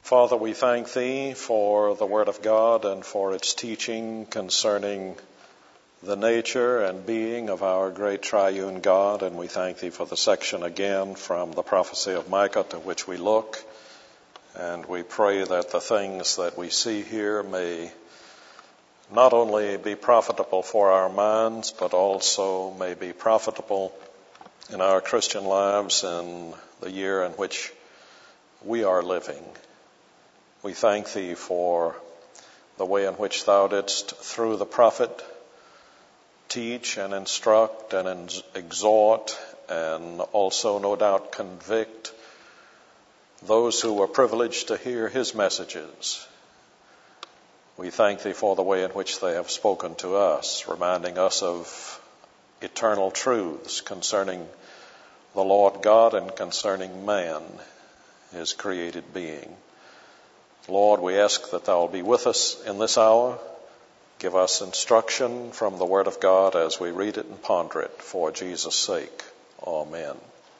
Father, we thank Thee for the Word of God and for its teaching concerning the nature and being of our great triune God, and we thank Thee for the section again from the prophecy of Micah to which we look, and we pray that the things that we see here may not only be profitable for our minds, but also may be profitable in our Christian lives in the year in which we are living. We thank Thee for the way in which Thou didst, through the prophet, teach and instruct and exhort and also, no doubt, convict those who were privileged to hear His messages. We thank Thee for the way in which they have spoken to us, reminding us of eternal truths concerning the Lord God and concerning man, His created being. Lord, we ask that Thou will be with us in this hour. Give us instruction from the Word of God as we read it and ponder it for Jesus' sake. Amen.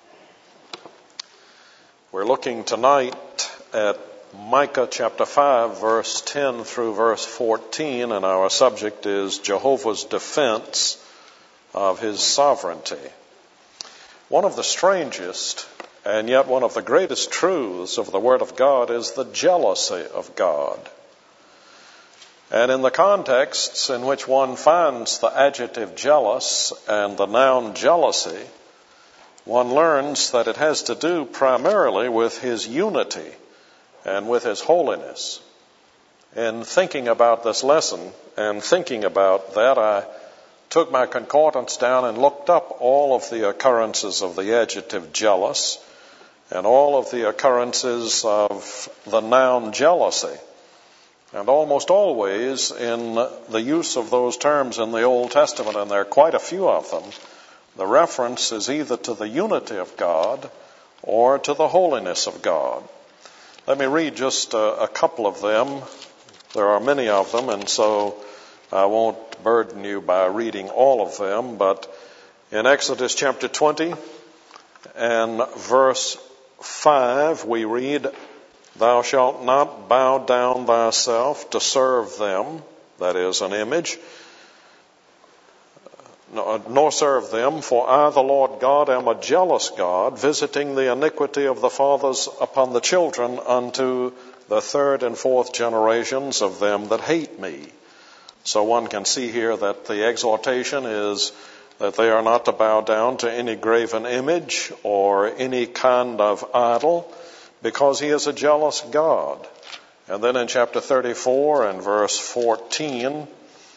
We're looking tonight at Micah chapter 5, verse 10 through verse 14, and our subject is Jehovah's defense of His sovereignty. One of the strangest and yet one of the greatest truths of the Word of God is the jealousy of God. And in the contexts in which one finds the adjective jealous and the noun jealousy, one learns that it has to do primarily with His unity and with His holiness. In thinking about this lesson and thinking about that, I took my concordance down and looked up all of the occurrences of the adjective jealous and all of the occurrences of the noun jealousy. And almost always in the use of those terms in the Old Testament, and there are quite a few of them, the reference is either to the unity of God or to the holiness of God. Let me read just a couple of them. There are many of them, and so I won't burden you by reading all of them, but in Exodus chapter 20 and verse 5, we read, "Thou shalt not bow down thyself to serve them," that is, an image, "nor serve them, for I, the Lord God, am a jealous God, visiting the iniquity of the fathers upon the children unto the third and fourth generations of them that hate me." So one can see here that the exhortation is that they are not to bow down to any graven image or any kind of idol, because He is a jealous God. And then in chapter 34 and verse 14,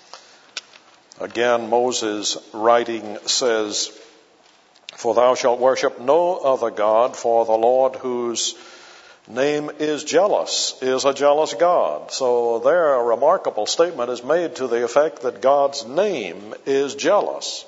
again Moses writing says, "For thou shalt worship no other God, for the Lord whose name is jealous is a jealous God." So there a remarkable statement is made to the effect that God's name is jealous.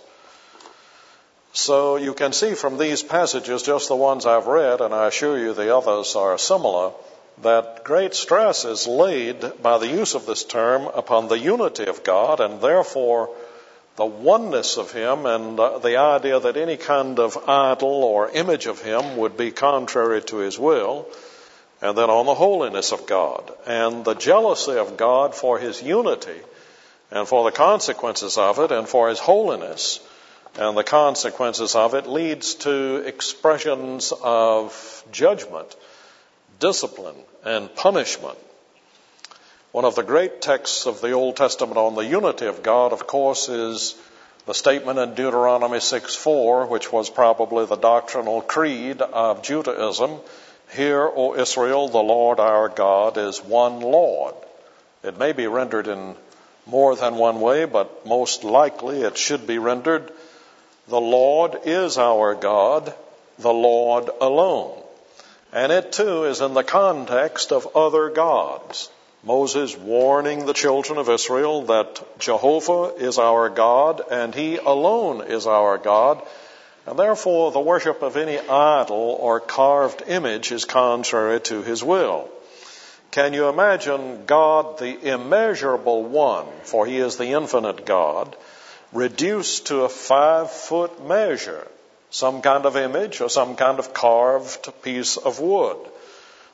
So you can see from these passages, just the ones I've read, and I assure you the others are similar, that great stress is laid by the use of this term upon the unity of God, and therefore the oneness of Him, and the idea that any kind of idol or image of Him would be contrary to His will, and then on the holiness of God, and the jealousy of God for His unity, and for the consequences of it, and for His holiness, and the consequences of it leads to expressions of judgment, discipline, and punishment. One of the great texts of the Old Testament on the unity of God, of course, is the statement in Deuteronomy 6:4, which was probably the doctrinal creed of Judaism. "Hear, O Israel, the Lord our God is one Lord." It may be rendered in more than one way, but most likely it should be rendered, "The Lord is our God, the Lord alone." And it too is in the context of other gods. Moses warning the children of Israel that Jehovah is our God and He alone is our God, and therefore the worship of any idol or carved image is contrary to His will. Can you imagine God, the immeasurable one, for He is the infinite God, reduced to a 5-foot measure, some kind of image or some kind of carved piece of wood?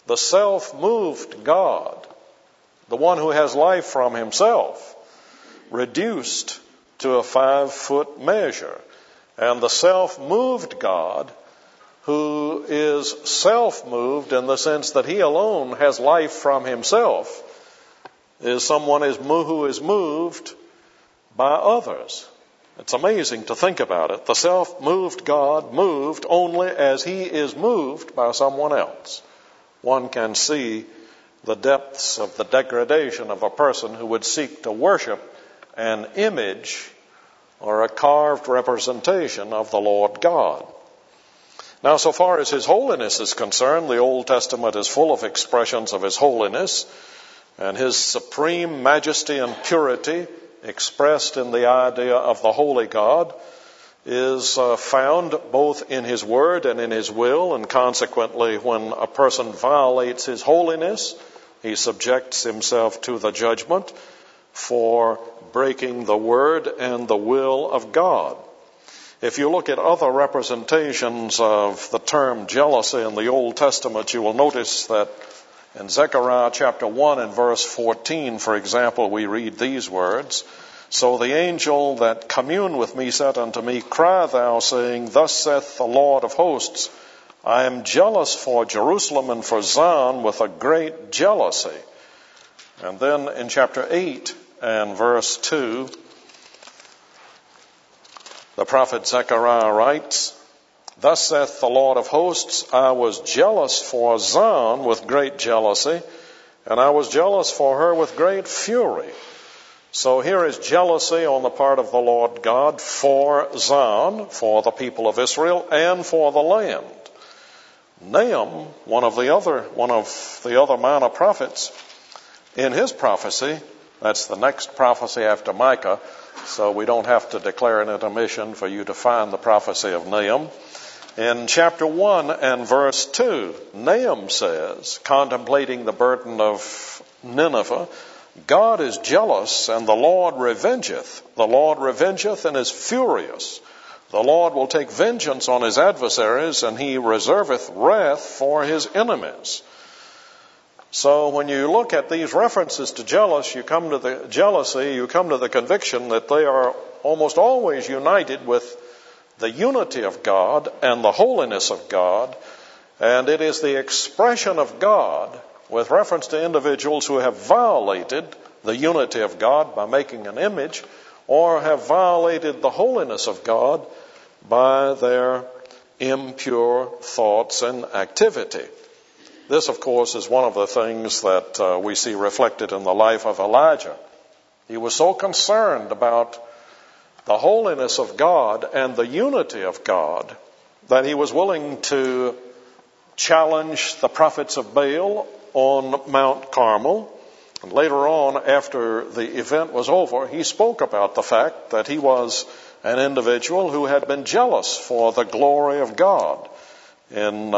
the self-moved God, the one who has life from himself, reduced to a 5-foot measure. And the self-moved God, who is self-moved in the sense that he alone has life from himself, is someone who is moved by others. It's amazing to think about it. The self-moved God moved only as he is moved by someone else. One can see the depths of the degradation of a person who would seek to worship an image or a carved representation of the Lord God. Now, so far as his holiness is concerned, the Old Testament is full of expressions of his holiness, and his supreme majesty and purity, expressed in the idea of the holy God, is found both in his word and in his will, and consequently, when a person violates his holiness, he subjects himself to the judgment for breaking the word and the will of God. If you look at other representations of the term jealousy in the Old Testament, you will notice that in Zechariah chapter 1 and verse 14, for example, we read these words, "So the angel that communed with me said unto me, Cry thou, saying, Thus saith the Lord of hosts, I am jealous for Jerusalem and for Zion with a great jealousy." And then in chapter 8 and verse 2, the prophet Zechariah writes, "Thus saith the Lord of hosts, I was jealous for Zion with great jealousy, and I was jealous for her with great fury." So here is jealousy on the part of the Lord God for Zion, for the people of Israel, and for the land. Nahum, one of the other minor prophets, in his prophecy, that's the next prophecy after Micah, so we don't have to declare an intermission for you to find the prophecy of Nahum. In chapter 1 and verse 2, Nahum says, contemplating the burden of Nineveh, "God is jealous, and the Lord revengeth. The Lord revengeth and is furious. The Lord will take vengeance on his adversaries, and he reserveth wrath for his enemies." So when you look at these references to jealousy, you come to the conviction that they are almost always united with the unity of God and the holiness of God, and it is the expression of God with reference to individuals who have violated the unity of God by making an image, or have violated the holiness of God by their impure thoughts and activity. This, of course, is one of the things that we see reflected in the life of Elijah. He was so concerned about the holiness of God and the unity of God that he was willing to challenge the prophets of Baal on Mount Carmel. And later on, after the event was over, he spoke about the fact that he was an individual who had been jealous for the glory of God. In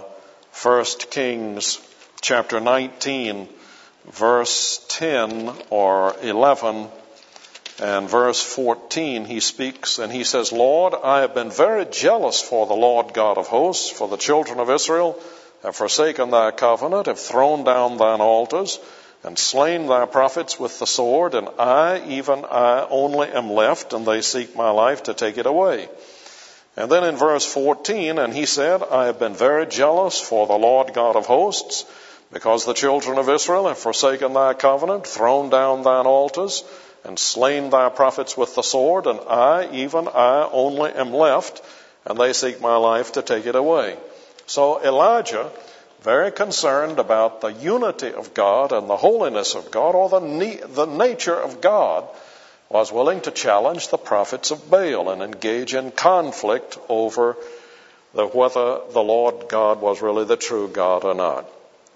1 Kings chapter 19, verse 10 or 11 and verse 14, he speaks and he says, "Lord, I have been very jealous for the Lord God of hosts, for the children of Israel have forsaken thy covenant, have thrown down thine altars, and slain thy prophets with the sword, and I, even I only am left, and they seek my life to take it away." And then in verse 14, and he said, "I have been very jealous for the Lord God of hosts, because the children of Israel have forsaken thy covenant, thrown down thine altars, and slain thy prophets with the sword, and I, even I only am left, and they seek my life to take it away." So Elijah, very concerned about the unity of God and the holiness of God, or the nature of God, was willing to challenge the prophets of Baal and engage in conflict over whether the Lord God was really the true God or not.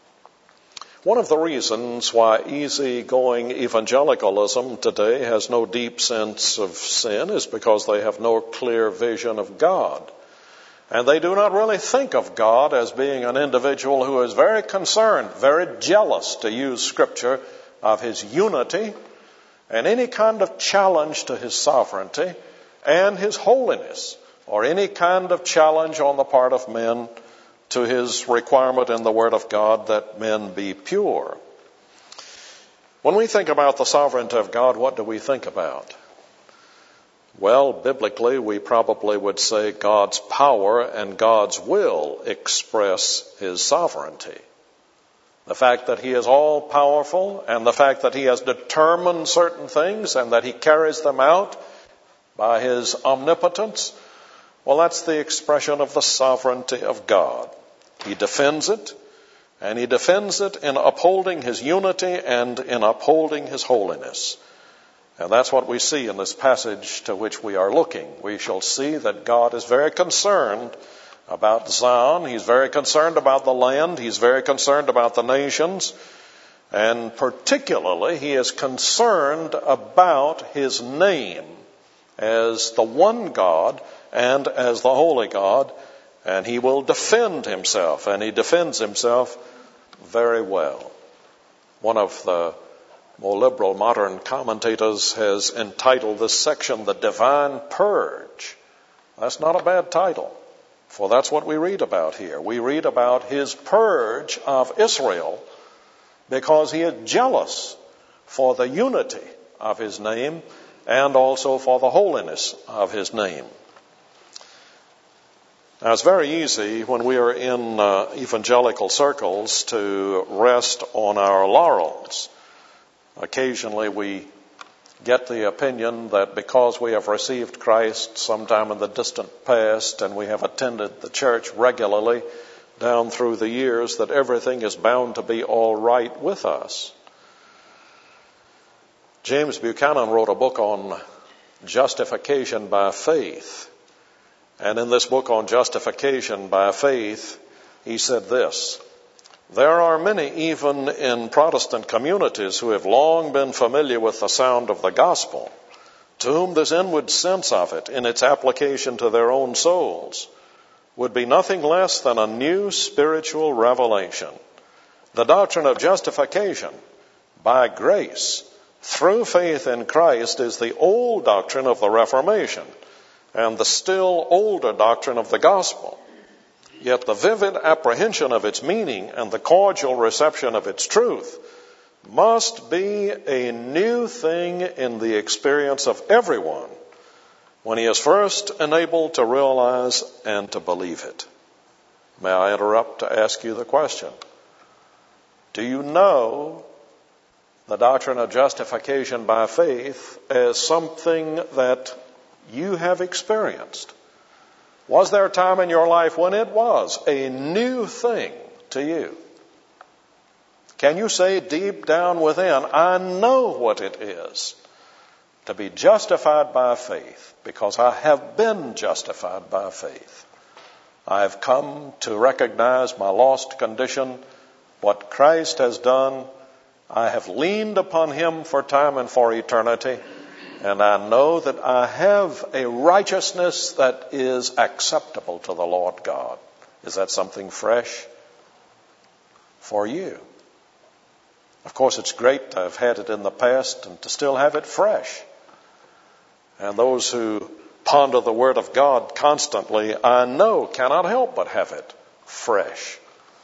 One of the reasons why easygoing evangelicalism today has no deep sense of sin is because they have no clear vision of God. And they do not really think of God as being an individual who is very concerned, very jealous, to use Scripture, of his unity and any kind of challenge to his sovereignty and his holiness, or any kind of challenge on the part of men to his requirement in the Word of God that men be pure. When we think about the sovereignty of God, what do we think about? Well, biblically, we probably would say God's power and God's will express his sovereignty. The fact that he is all-powerful and the fact that he has determined certain things and that he carries them out by his omnipotence, well, that's the expression of the sovereignty of God. He defends it, and he defends it in upholding his unity and in upholding his holiness. And that's what we see in this passage to which we are looking. We shall see that God is very concerned about Zion. He's very concerned about the land. He's very concerned about the nations. And particularly, he is concerned about his name as the one God and as the holy God. And he will defend himself, and he defends himself very well. One of the more liberal modern commentators has entitled this section, The Divine Purge. That's not a bad title, for that's what we read about here. We read about his purge of Israel because he is jealous for the unity of his name and also for the holiness of his name. Now, it's very easy when we are in evangelical circles to rest on our laurels. Occasionally we get the opinion that because we have received Christ sometime in the distant past and we have attended the church regularly down through the years, that everything is bound to be all right with us. James Buchanan wrote a book on justification by faith. And in this book on justification by faith, he said this: there are many, even in Protestant communities, who have long been familiar with the sound of the gospel, to whom this inward sense of it, in its application to their own souls, would be nothing less than a new spiritual revelation. The doctrine of justification by grace through faith in Christ is the old doctrine of the Reformation and the still older doctrine of the gospel. Yet the vivid apprehension of its meaning and the cordial reception of its truth must be a new thing in the experience of everyone when he is first enabled to realize and to believe it. May I interrupt to ask you the question: do you know the doctrine of justification by faith as something that you have experienced? Was there a time in your life when it was a new thing to you? Can you say deep down within, I know what it is to be justified by faith, because I have been justified by faith. I have come to recognize my lost condition, what Christ has done. I have leaned upon him for time and for eternity. And I know that I have a righteousness that is acceptable to the Lord God. Is that something fresh for you? Of course, it's great to have had it in the past and to still have it fresh. And those who ponder the Word of God constantly, I know, cannot help but have it fresh.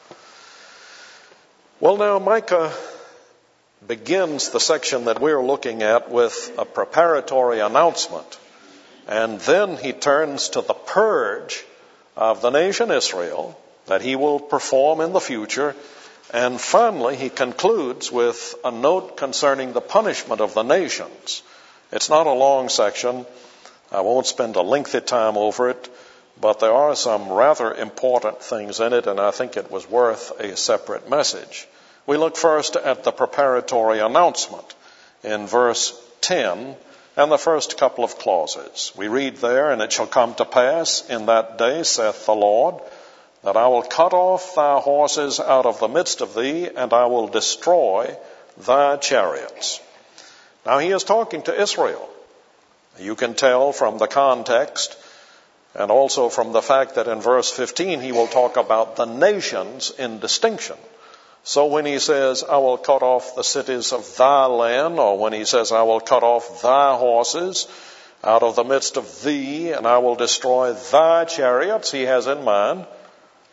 Well, now, Micah begins the section that we're looking at with a preparatory announcement. And then he turns to the purge of the nation Israel that he will perform in the future. And finally, he concludes with a note concerning the punishment of the nations. It's not a long section. I won't spend a lengthy time over it, but there are some rather important things in it, and I think it was worth a separate message. We look first at the preparatory announcement in verse 10 and the first couple of clauses. We read there, and it shall come to pass in that day, saith the Lord, that I will cut off thy horses out of the midst of thee, and I will destroy thy chariots. Now he is talking to Israel. You can tell from the context and also from the fact that in verse 15 he will talk about the nations in distinction. So when he says, I will cut off the cities of thy land, or when he says, I will cut off thy horses out of the midst of thee, and I will destroy thy chariots, he has in mind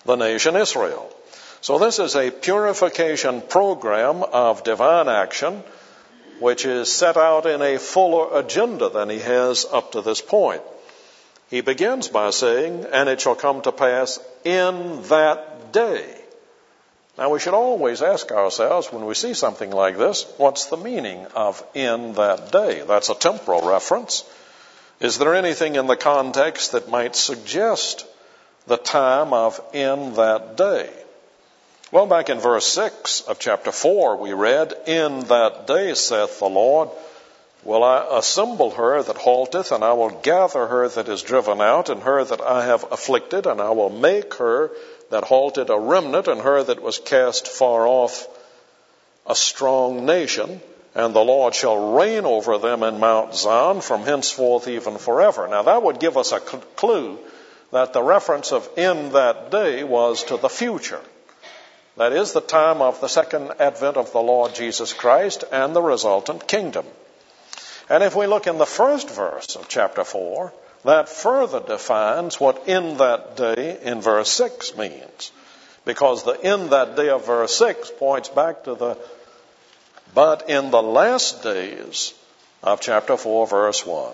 the nation Israel. So this is a purification program of divine action, which is set out in a fuller agenda than he has up to this point. He begins by saying, and it shall come to pass in that day. Now we should always ask ourselves when we see something like this, what's the meaning of in that day? That's a temporal reference. Is there anything in the context that might suggest the time of in that day? Well, back in verse 6 of chapter 4, we read, in that day, saith the Lord, will I assemble her that halteth, and I will gather her that is driven out, and her that I have afflicted, and I will make her that halted a remnant, and her that was cast far off a strong nation, and the Lord shall reign over them in Mount Zion from henceforth even forever. Now that would give us a clue that the reference of in that day was to the future. That is the time of the second advent of the Lord Jesus Christ and the resultant kingdom. And if we look in the first verse of chapter 4, that further defines what in that day in verse 6 means. Because the in that day of verse 6 points back to the but in the last days of chapter 4 verse 1.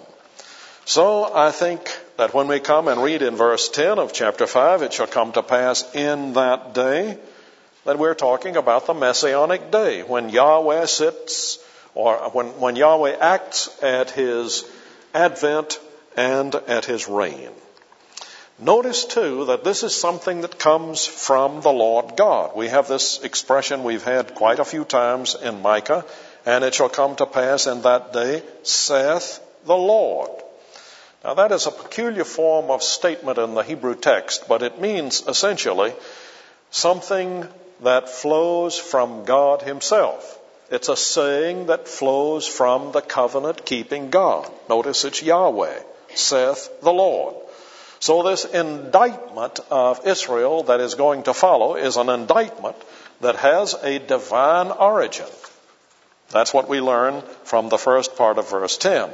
So I think that when we come and read in verse 10 of chapter 5, it shall come to pass in that day, that we're talking about the Messianic day, when Yahweh sits, or when Yahweh acts at his advent and at his reign. Notice, too, that this is something that comes from the Lord God. We have this expression we've had quite a few times in Micah, and it shall come to pass in that day, saith the Lord. Now that is a peculiar form of statement in the Hebrew text, but it means essentially something that flows from God himself. It's a saying that flows from the covenant-keeping God. Notice it's Yahweh, saith the Lord. So this indictment of Israel that is going to follow is an indictment that has a divine origin. That's what we learn from the first part of verse 10.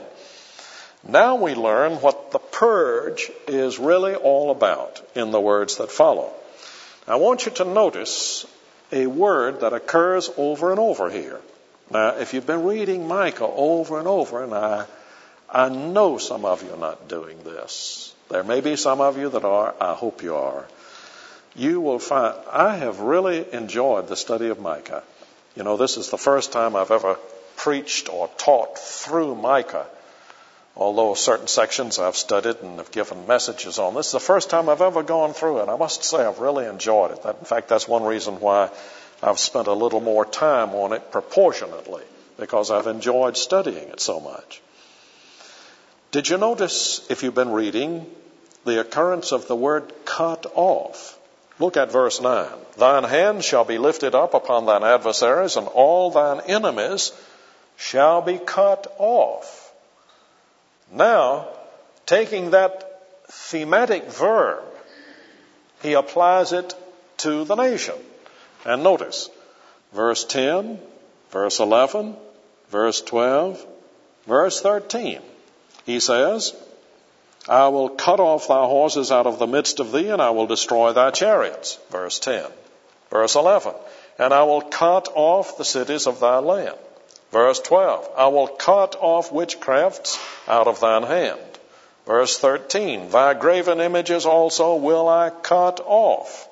Now we learn what the purge is really all about in the words that follow. I want you to notice a word that occurs over and over here. Now, if you've been reading Micah over and over, and I know some of you are not doing this. There may be some of you that are. I hope you are. You will find, I have really enjoyed the study of Micah. You know, this is the first time I've ever preached or taught through Micah. Although certain sections I've studied and have given messages on. This is the first time I've ever gone through it. I must say I've really enjoyed it. In fact, that's one reason why I've spent a little more time on it proportionately, because I've enjoyed studying it so much. Did you notice, if you've been reading, the occurrence of the word cut off? Look at verse 9. Thine hand shall be lifted up upon thine adversaries, and all thine enemies shall be cut off. Now, taking that thematic verb, he applies it to the nation. And notice, verse 10, verse 11, verse 12, verse 13. He says, I will cut off thy horses out of the midst of thee, and I will destroy thy chariots. Verse 10. Verse 11. And I will cut off the cities of thy land. Verse 12, I will cut off witchcrafts out of thine hand. Verse 13, thy graven images also will I cut off.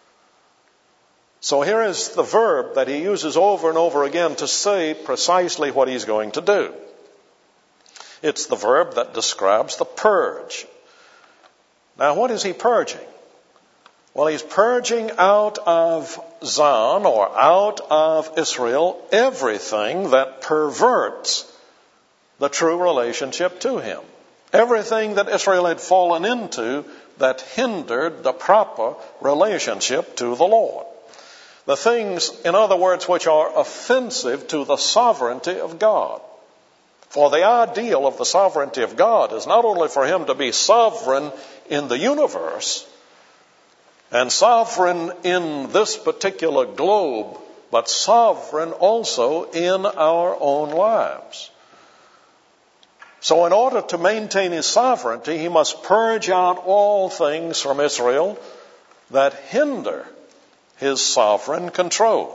So here is the verb that he uses over and over again to say precisely what he's going to do. It's the verb that describes the purge. Now, what is he purging? Well, he's purging out of Zion, or out of Israel, everything that perverts the true relationship to him. Everything that Israel had fallen into that hindered the proper relationship to the Lord. The things, in other words, which are offensive to the sovereignty of God. For the ideal of the sovereignty of God is not only for him to be sovereign in the universe, and sovereign in this particular globe, but sovereign also in our own lives. So in order to maintain his sovereignty, he must purge out all things from Israel that hinder his sovereign control.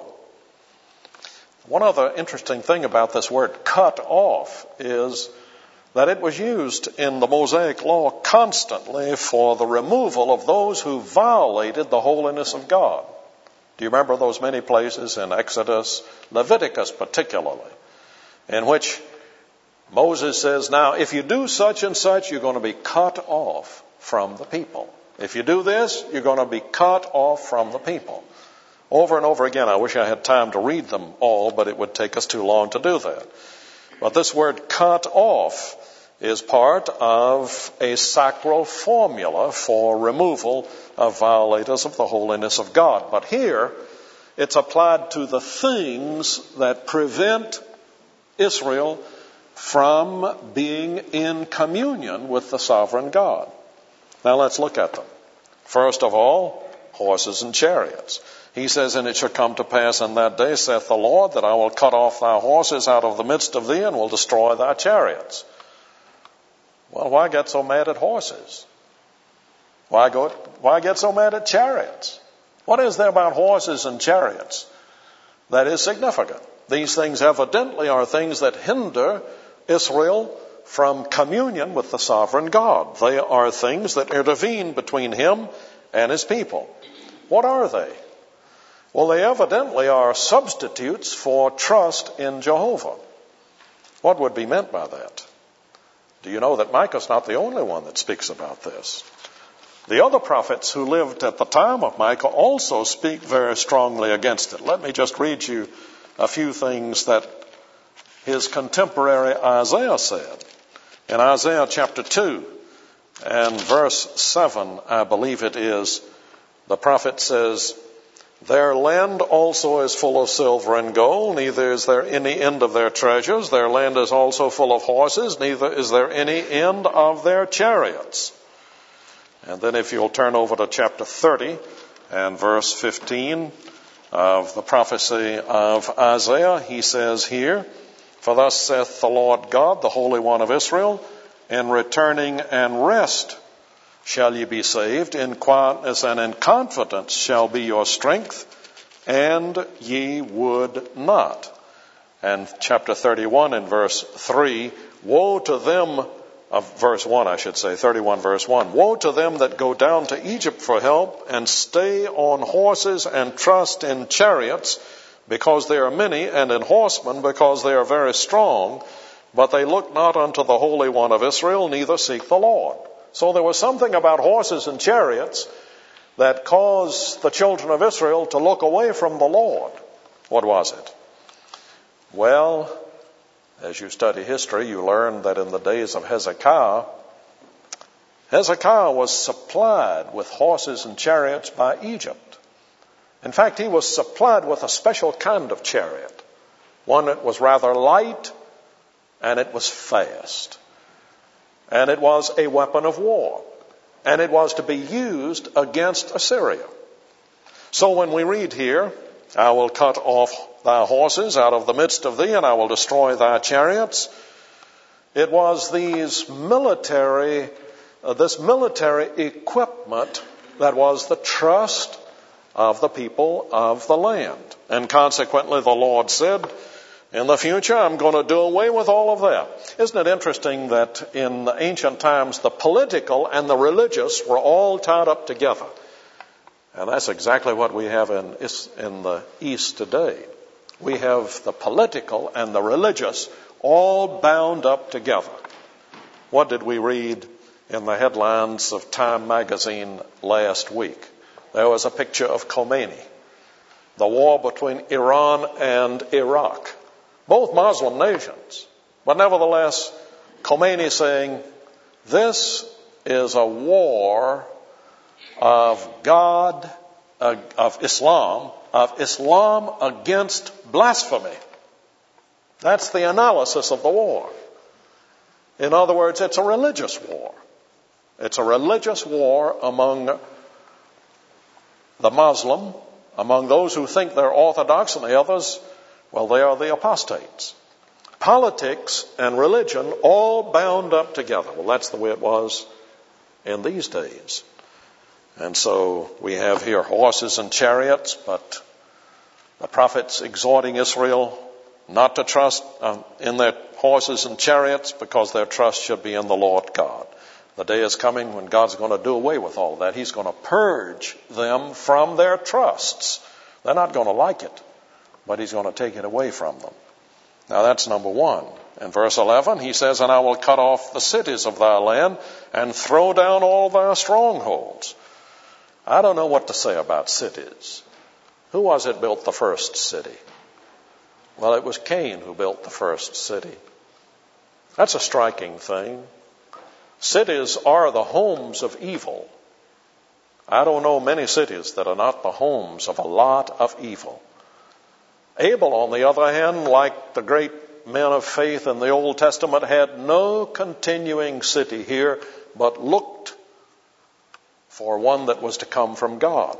One other interesting thing about this word cut off is that it was used in the Mosaic law constantly for the removal of those who violated the holiness of God. Do you remember those many places in Exodus, Leviticus particularly, in which Moses says, now if you do such and such, you're going to be cut off from the people. If you do this, you're going to be cut off from the people. Over and over again, I wish I had time to read them all, but it would take us too long to do that. But this word cut off is part of a sacral formula for removal of violators of the holiness of God. But here, it's applied to the things that prevent Israel from being in communion with the sovereign God. Now let's look at them. First of all, horses and chariots. He says, and it shall come to pass in that day, saith the Lord, that I will cut off thy horses out of the midst of thee, and will destroy thy chariots. Well, why get so mad at horses? Why get so mad at chariots? What is there about horses and chariots that is significant? These things evidently are things that hinder Israel from communion with the sovereign God. They are things that intervene between him and his people. What are they? Well, they evidently are substitutes for trust in Jehovah. What would be meant by that? Do you know that Micah's not the only one that speaks about this? The other prophets who lived at the time of Micah also speak very strongly against it. Let me just read you a few things that his contemporary Isaiah said. In Isaiah chapter 2 and verse 7, I believe it is, the prophet says, their land also is full of silver and gold, neither is there any end of their treasures. Their land is also full of horses, neither is there any end of their chariots. And then if you'll turn over to chapter 30 and verse 15 of the prophecy of Isaiah, he says here, for thus saith the Lord God, the Holy One of Israel, in returning and rest shall ye be saved, in quietness and in confidence shall be your strength, and ye would not. And chapter 31 and verse 3, woe to them, verse 1 I should say, 31 verse 1, woe to them that go down to Egypt for help, and stay on horses and trust in chariots, because they are many, and in horsemen, because they are very strong, but they look not unto the Holy One of Israel, neither seek the Lord. So there was something about horses and chariots that caused the children of Israel to look away from the Lord. What was it? Well, as you study history, you learn that in the days of Hezekiah was supplied with horses and chariots by Egypt. In fact, he was supplied with a special kind of chariot, one that was rather light and it was fast. And it was a weapon of war. And it was to be used against Assyria. So when we read here, I will cut off thy horses out of the midst of thee, and I will destroy thy chariots, it was this military equipment that was the trust of the people of the land. And consequently, the Lord said, in the future, I'm going to do away with all of that. Isn't it interesting that in the ancient times, the political and the religious were all tied up together? And that's exactly what we have in the East today. We have the political and the religious all bound up together. What did we read in the headlines of Time magazine last week? There was a picture of Khomeini, the war between Iran and Iraq. Both Muslim nations. But nevertheless, Khomeini saying, this is a war of God, of Islam against blasphemy. That's the analysis of the war. In other words, it's a religious war. It's a religious war among the Muslim, among those who think they're orthodox, and the others, well, they are the apostates. Politics and religion all bound up together. Well, that's the way it was in these days. And so we have here horses and chariots, but the prophet's exhorting Israel not to trust in their horses and chariots, because their trust should be in the Lord God. The day is coming when God's going to do away with all that. He's going to purge them from their trusts. They're not going to like it, but He's going to take it away from them. Now that's number one. In verse 11, He says, "And I will cut off the cities of thy land and throw down all thy strongholds." I don't know what to say about cities. Who was it built the first city? Well, it was Cain who built the first city. That's a striking thing. Cities are the homes of evil. I don't know many cities that are not the homes of a lot of evil. Abel, on the other hand, like the great men of faith in the Old Testament, had no continuing city here, but looked for one that was to come from God.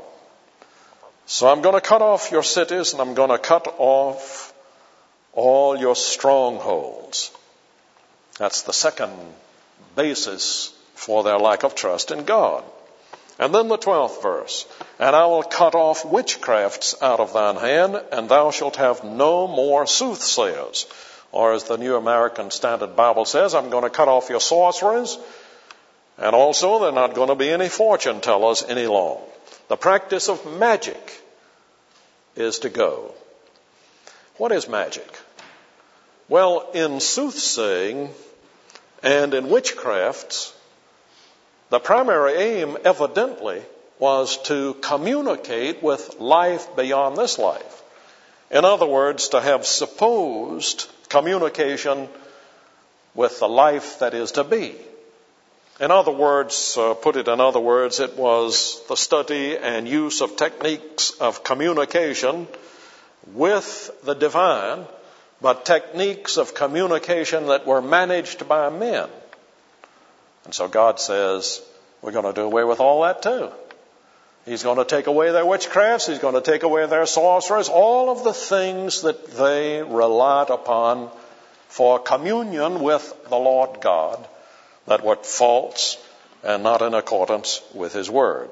So I'm going to cut off your cities, and I'm going to cut off all your strongholds. That's the second basis for their lack of trust in God. And then the 12th verse, "And I will cut off witchcrafts out of thine hand, and thou shalt have no more soothsayers." Or as the New American Standard Bible says, "I'm going to cut off your sorcerers, and also there are not going to be any fortune tellers any longer." The practice of magic is to go. What is magic? Well, in soothsaying and in witchcrafts, the primary aim evidently was to communicate with life beyond this life. In other words, to have supposed communication with the life that is to be. In other words, it was the study and use of techniques of communication with the divine, but techniques of communication that were managed by men. And so God says, we're going to do away with all that too. He's going to take away their witchcrafts. He's going to take away their sorcerers, all of the things that they relied upon for communion with the Lord God that were false and not in accordance with His Word.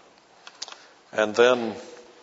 And then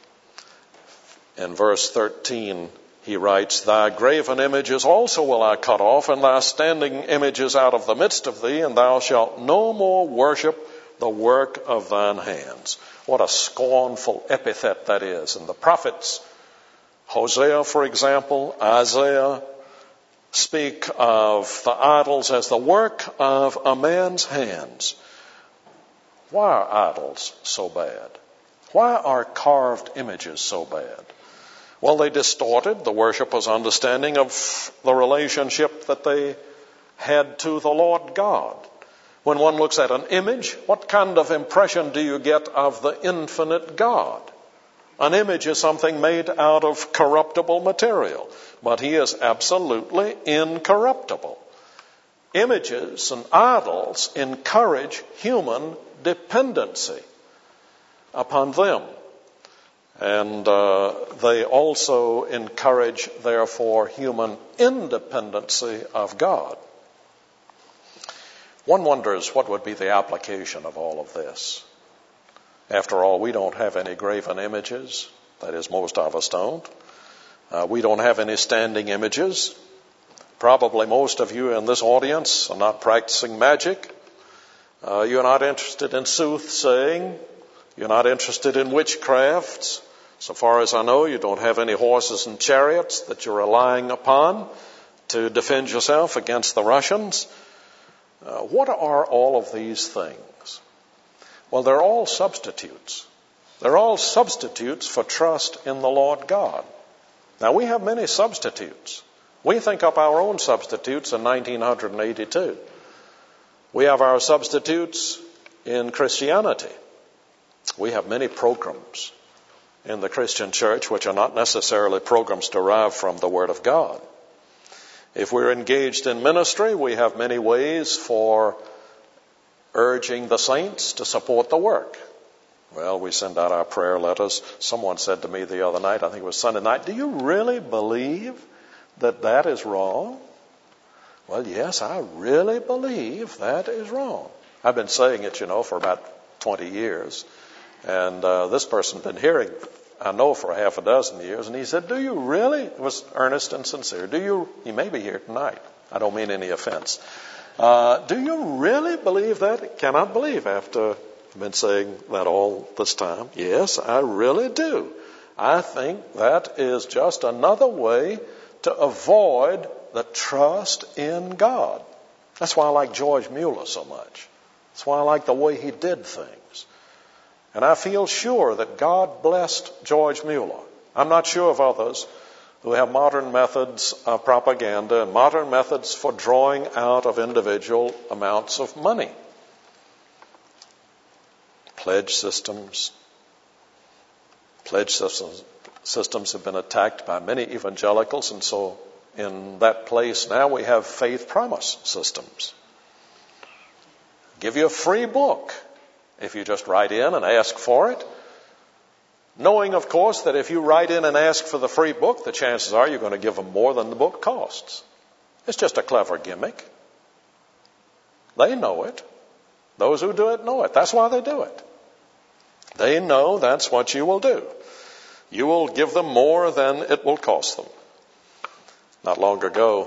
in verse 13, he writes, "Thy graven images also will I cut off, and thy standing images out of the midst of thee, and thou shalt no more worship the work of thine hands." What a scornful epithet that is. And the prophets, Hosea, for example, Isaiah, speak of the idols as the work of a man's hands. Why are idols so bad? Why are carved images so bad? Well, they distorted the worshipper's understanding of the relationship that they had to the Lord God. When one looks at an image, what kind of impression do you get of the infinite God? An image is something made out of corruptible material, but He is absolutely incorruptible. Images and idols encourage human dependency upon them. And they also encourage, therefore, human independency of God. One wonders what would be the application of all of this. After all, we don't have any graven images. That is, most of us don't. We don't have any standing images. Probably most of you in this audience are not practicing magic. You're not interested in soothsaying. You're not interested in witchcrafts. So far as I know, you don't have any horses and chariots that you're relying upon to defend yourself against the Russians. What are all of these things? Well, they're all substitutes. They're all substitutes for trust in the Lord God. Now, we have many substitutes. We think up our own substitutes in 1982. We have our substitutes in Christianity. We have many programs in the Christian church which are not necessarily programs derived from the Word of God. If we're engaged in ministry, we have many ways for urging the saints to support the work. Well, we send out our prayer letters. Someone said to me the other night, I think it was Sunday night, "Do you really believe that that is wrong?" Well, yes, I really believe that is wrong. I've been saying it, for about 20 years. And this person had been hearing, I know, for half a dozen years, and he said, "Do you really?" It was earnest and sincere. He may be here tonight. I don't mean any offense. Do you really believe that? I cannot believe after I've been saying that all this time. Yes, I really do. I think that is just another way to avoid the trust in God. That's why I like George Mueller so much. That's why I like the way he did things. And I feel sure that God blessed George Mueller. I'm not sure of others who have modern methods of propaganda and modern methods for drawing out of individual amounts of money. Pledge systems have been attacked by many evangelicals, and so in that place now we have faith promise systems. Give you a free book if you just write in and ask for it, knowing, of course, that if you write in and ask for the free book, the chances are you're going to give them more than the book costs. It's just a clever gimmick. They know it. Those who do it know it. That's why they do it. They know that's what you will do. You will give them more than it will cost them. Not long ago,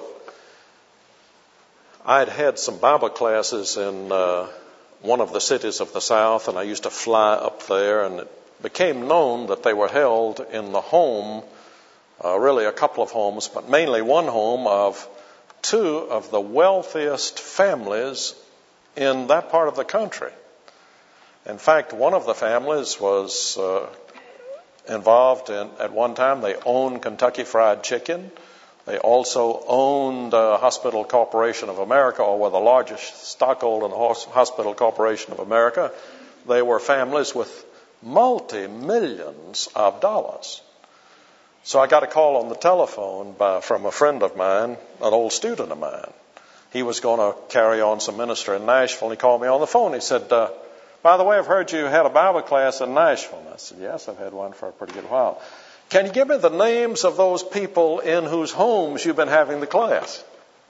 I'd had some Bible classes in one of the cities of the South, and I used to fly up there, and it became known that they were held in the home, really a couple of homes, but mainly one home of two of the wealthiest families in that part of the country. In fact, one of the families was involved in, at one time, they owned Kentucky Fried Chicken. They also owned Hospital Corporation of America, or were the largest stockholder in the Hospital Corporation of America. They were families with multi-millions of dollars. So I got a call on the telephone from a friend of mine, an old student of mine. He was going to carry on some ministry in Nashville, and he called me on the phone. He said, "By the way, I've heard you had a Bible class in Nashville." And I said, "Yes, I've had one for a pretty good while. Can you give me the names of those people in whose homes you've been having the class?"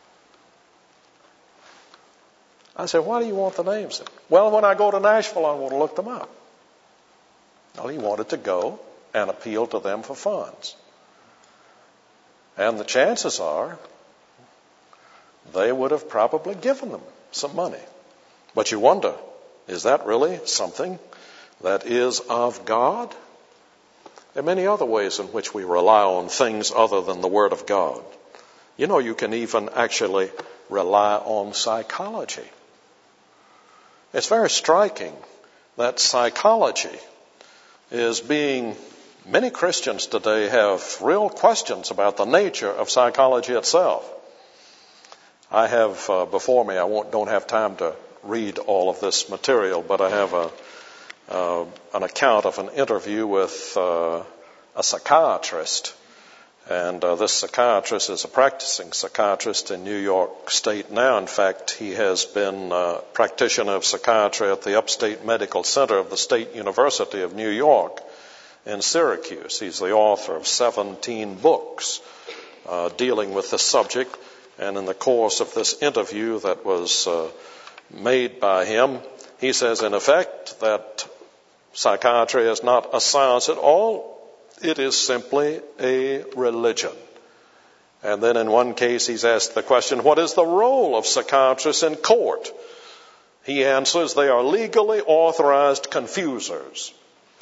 I said, "Why do you want the names?" "Well, when I go to Nashville, I want to look them up." Well, he wanted to go and appeal to them for funds. And the chances are they would have probably given them some money. But you wonder, is that really something that is of God? There are many other ways in which we rely on things other than the Word of God. You know, you can even actually rely on psychology. It's very striking that psychology is many Christians today have real questions about the nature of psychology itself. I have before me, don't have time to read all of this material, but I have an account of an interview with a psychiatrist. And this psychiatrist is a practicing psychiatrist in New York State now. In fact, he has been a practitioner of psychiatry at the Upstate Medical Center of the State University of New York in Syracuse. He's the author of 17 books dealing with this subject. And in the course of this interview that was made by him, he says, in effect, that psychiatry is not a science at all. It is simply a religion. And then in one case, he's asked the question, what is the role of psychiatrists in court? He answers, they are legally authorized confusers.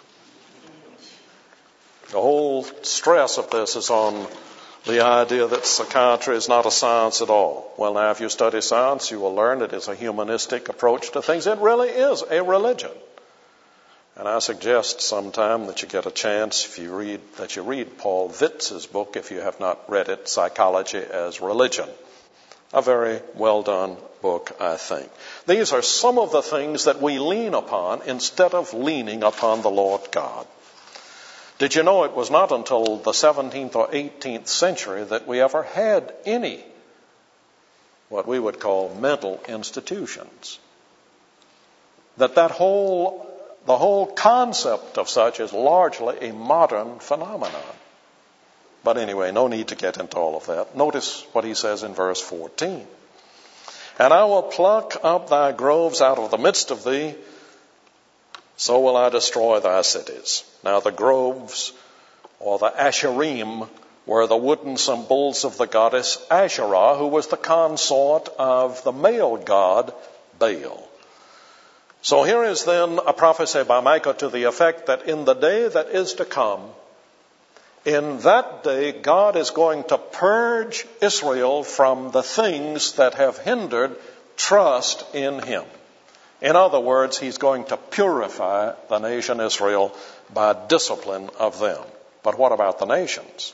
The whole stress of this is on the idea that psychiatry is not a science at all. Well, now, if you study science, you will learn it is a humanistic approach to things. It really is a religion. And I suggest sometime that you get a chance, if you read Paul Vitz's book, if you have not read it, Psychology as Religion. A very well done book, I think. These are some of the things that we lean upon instead of leaning upon the Lord God. Did you know it was not until the 17th or 18th century that we ever had any, what we would call mental institutions? The whole concept of such is largely a modern phenomenon. But anyway, no need to get into all of that. Notice what he says in verse 14. And I will pluck up thy groves out of the midst of thee, so will I destroy thy cities. Now the groves, or the Asherim, were the wooden symbols of the goddess Asherah, who was the consort of the male god Baal. So here is then a prophecy by Micah to the effect that in the day that is to come, in that day, God is going to purge Israel from the things that have hindered trust in Him. In other words, He's going to purify the nation Israel by discipline of them. But what about the nations?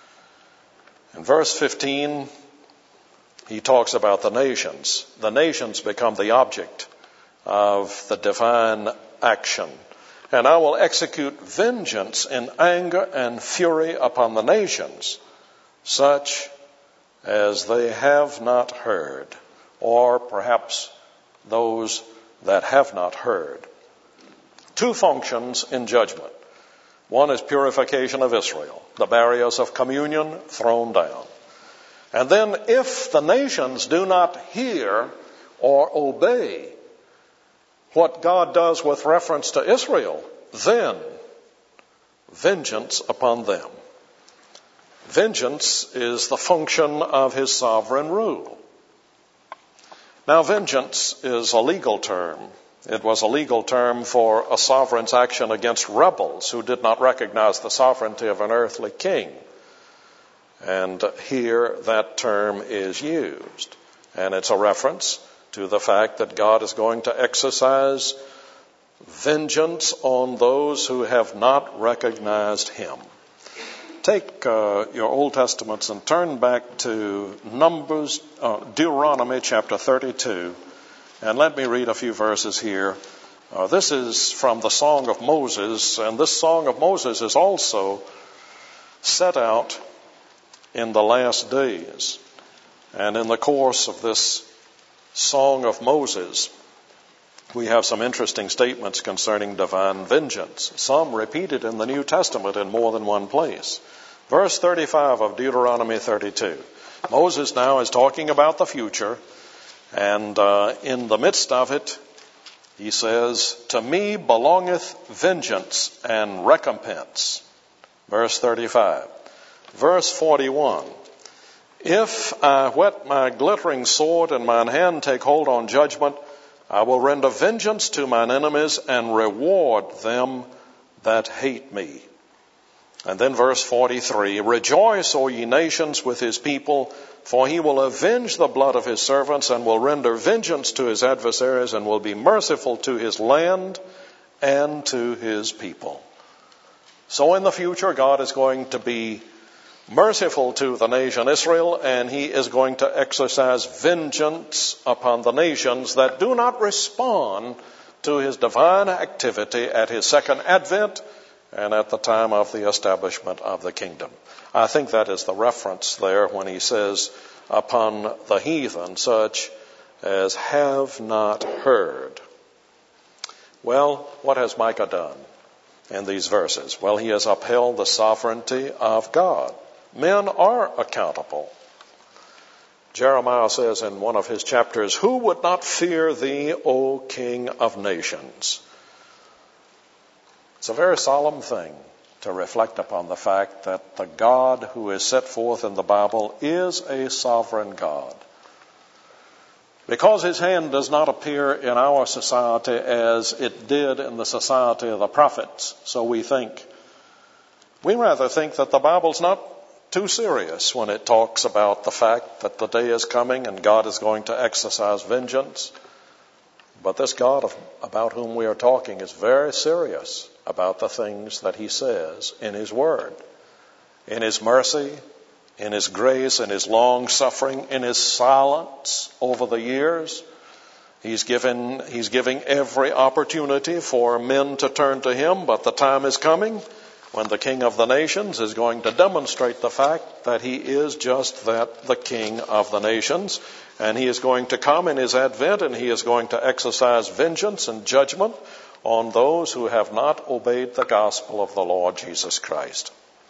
In verse 15, he talks about the nations. The nations become the object of the divine action. And I will execute vengeance in anger and fury upon the nations, such as they have not heard, or perhaps those that have not heard. Two functions in judgment. One is purification of Israel, the barriers of communion thrown down. And then if the nations do not hear or obey what God does with reference to Israel, then vengeance upon them. Vengeance is the function of His sovereign rule. Now, vengeance is a legal term. It was a legal term for a sovereign's action against rebels who did not recognize the sovereignty of an earthly king. And here that term is used. And it's a reference to the fact that God is going to exercise vengeance on those who have not recognized Him. Take your Old Testaments and turn back to Deuteronomy chapter 32. And let me read a few verses here. This is from the Song of Moses, and this Song of Moses is also set out in the last days. And in the course of this Song of Moses, we have some interesting statements concerning divine vengeance, some repeated in the New Testament in more than one place. Verse 35 of Deuteronomy 32. Moses now is talking about the future, and in the midst of it, he says, "To me belongeth vengeance and recompense." Verse 35. Verse 41. "If I whet my glittering sword and mine hand take hold on judgment, I will render vengeance to mine enemies and reward them that hate me." And then verse 43, "Rejoice, O ye nations, with His people, for He will avenge the blood of His servants and will render vengeance to His adversaries and will be merciful to His land and to His people." So in the future, God is going to be merciful to the nation Israel, and He is going to exercise vengeance upon the nations that do not respond to His divine activity at His second advent and at the time of the establishment of the kingdom. I think that is the reference there when He says, "upon the heathen, such as have not heard." Well, what has Micah done in these verses? Well, he has upheld the sovereignty of God. Men are accountable. Jeremiah says in one of his chapters, "Who would not fear thee, O King of nations?" It's a very solemn thing to reflect upon the fact that the God who is set forth in the Bible is a sovereign God. Because His hand does not appear in our society as it did in the society of the prophets, so we rather think that the Bible's not too serious when it talks about the fact that the day is coming and God is going to exercise vengeance. But this God about whom we are talking is very serious about the things that He says in His Word. In His mercy, in His grace, in His long suffering, in His silence over the years. He's giving every opportunity for men to turn to Him, but the time is coming when the King of the nations is going to demonstrate the fact that He is just that, the King of the nations. And He is going to come in His advent, and He is going to exercise vengeance and judgment on those who have not obeyed the gospel of the Lord Jesus Christ.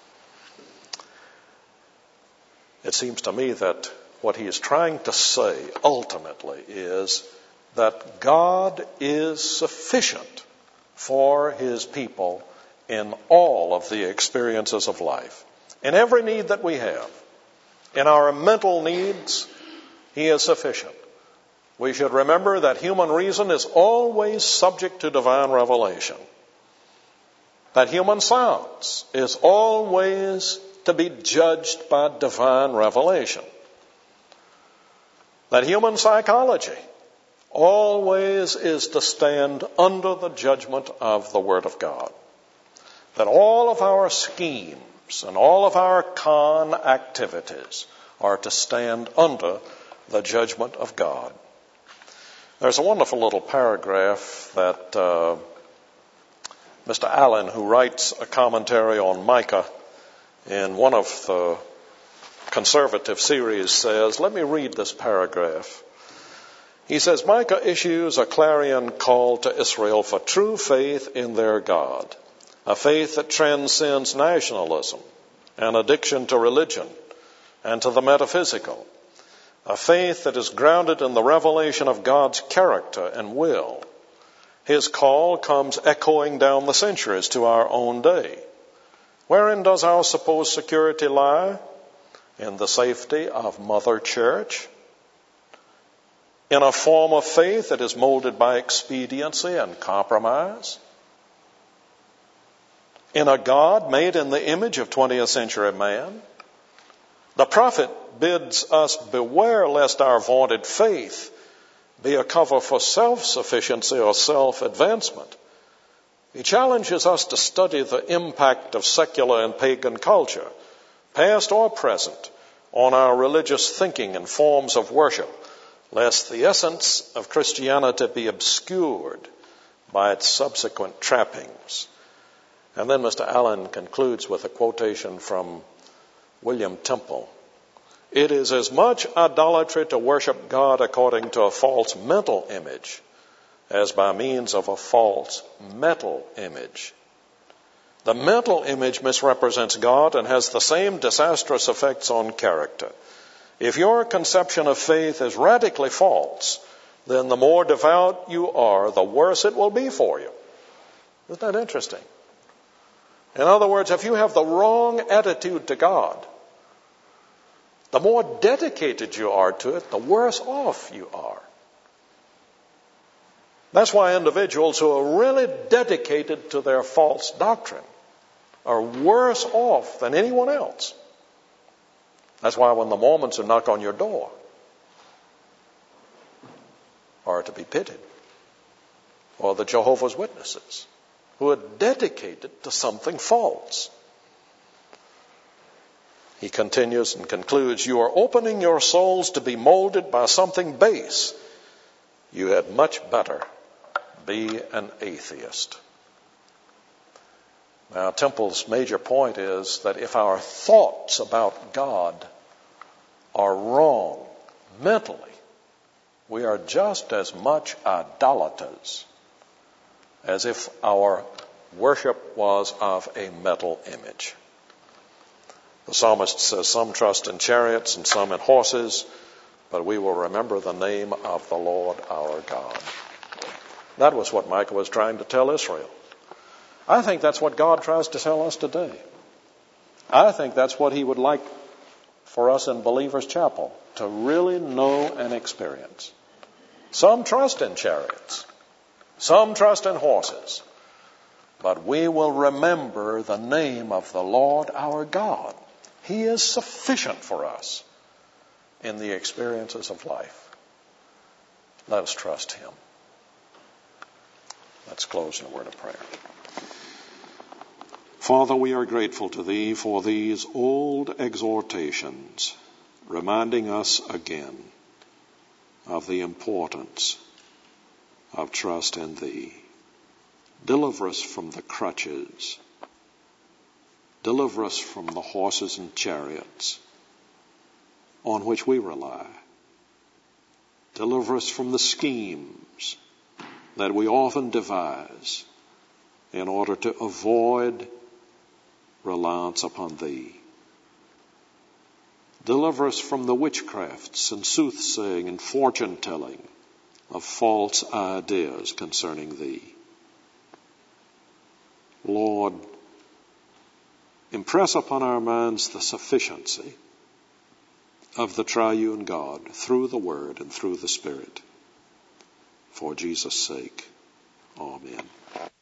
It seems to me that what he is trying to say ultimately is that God is sufficient for his people in all of the experiences of life. In every need that we have, in our mental needs, he is sufficient. We should remember that human reason is always subject to divine revelation. That human science is always to be judged by divine revelation. That human psychology always is to stand under the judgment of the Word of God. That all of our schemes and all of our con activities are to stand under the judgment of God. There's a wonderful little paragraph that Mr. Allen, who writes a commentary on Micah in one of the conservative series, says. Let me read this paragraph. He says, Micah issues a clarion call to Israel for true faith in their God, a faith that transcends nationalism and addiction to religion and to the metaphysical, a faith that is grounded in the revelation of God's character and will. His call comes echoing down the centuries to our own day. Wherein does our supposed security lie? In the safety of Mother Church? In a form of faith that is molded by expediency and compromise? In a God made in the image of 20th century man? The prophet bids us beware lest our vaunted faith be a cover for self-sufficiency or self-advancement. He challenges us to study the impact of secular and pagan culture, past or present, on our religious thinking and forms of worship, lest the essence of Christianity be obscured by its subsequent trappings. And then Mr. Allen concludes with a quotation from William Temple. It is as much idolatry to worship God according to a false mental image as by means of a false metal image. The mental image misrepresents God and has the same disastrous effects on character. If your conception of faith is radically false, then the more devout you are, the worse it will be for you. Isn't that interesting? In other words, if you have the wrong attitude to God, the more dedicated you are to it, the worse off you are. That's why individuals who are really dedicated to their false doctrine are worse off than anyone else. That's why when the Mormons who knock on your door are to be pitied, or the Jehovah's Witnesses who are dedicated to something false. He continues and concludes, you are opening your souls to be molded by something base. You had much better be an atheist. Now, Temple's major point is that if our thoughts about God are wrong mentally, we are just as much idolaters as if our worship was of a metal image. The psalmist says, some trust in chariots and some in horses, but we will remember the name of the Lord our God. That was what Micah was trying to tell Israel. I think that's what God tries to tell us today. I think that's what he would like for us in Believers Chapel to really know and experience. Some trust in chariots. Some trust in horses. But we will remember the name of the Lord our God. He is sufficient for us in the experiences of life. Let us trust him. Let's close in a word of prayer. Father, we are grateful to thee for these old exhortations, reminding us again of the importance of trust in thee. Deliver us from the crutches. Deliver us from the horses and chariots on which we rely. Deliver us from the schemes that we often devise in order to avoid reliance upon thee. Deliver us from the witchcrafts and soothsaying and fortune-telling of false ideas concerning thee. Lord, impress upon our minds the sufficiency of the triune God through the Word and through the Spirit. For Jesus' sake, amen.